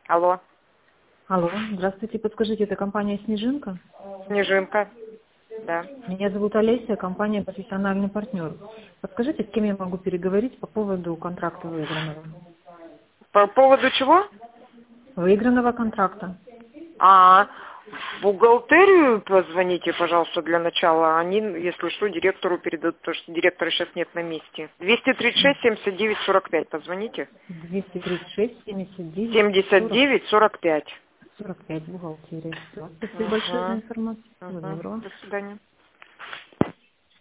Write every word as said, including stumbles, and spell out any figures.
Алло. Алло, здравствуйте, подскажите, это компания «Снежинка»? Снежинка. Да. Меня зовут Олеся, компания «Профессиональный партнер». Подскажите, с кем я могу переговорить по поводу контракта выигранного? По поводу чего? Выигранного контракта. А, в бухгалтерию позвоните, пожалуйста, для начала. Они, если что, директору передадут, потому что директора сейчас нет на месте. двести тридцать шесть семьдесят девять сорок пять, позвоните. двести тридцать шесть семьдесят девять семьдесят девять сорок пять. сорок пять, бухгалтерия. Всё. Спасибо Угу. большое за информацию. Всего Угу. доброго. До свидания.